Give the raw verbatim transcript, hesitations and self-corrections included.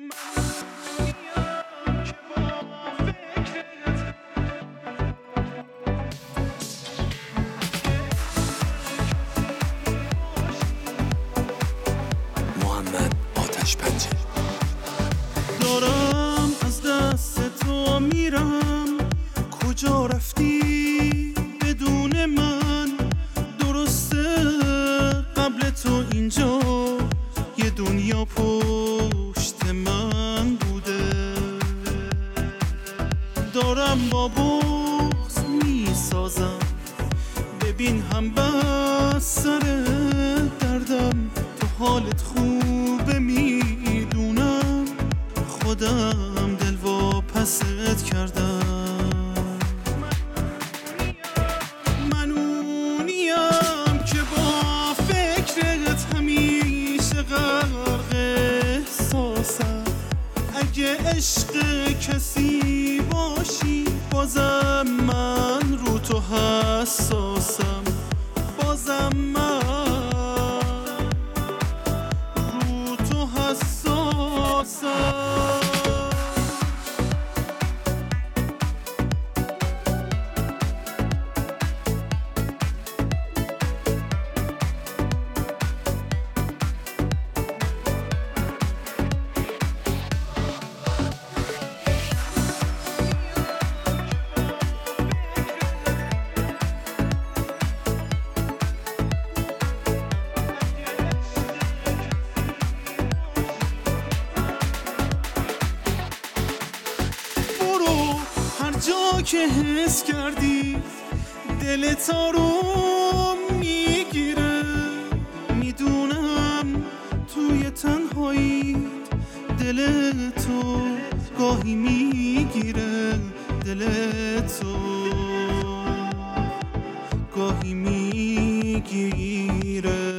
محمد آتش پنجه. دارم از دست تو میرم، کجا رفتی بدون من؟ درسته قبل تو اینجا یه دنیا پشت من بوده. دارم با بغض میسازم، ببین هم بس سر دردم. تو حالت خوبه میدونم، خودم دل واپست کردم. من اونیم که با فکرت همیشه غرق احساسم. اگه عشق کسی باشی بازم من رو تو حساسم. بازم من رو تو حساسم. جا که حس کردی دلت آروم میگیره، میدونم توی تنهایی دل تو گاهی میگیره. دل تو گاهی میگیره.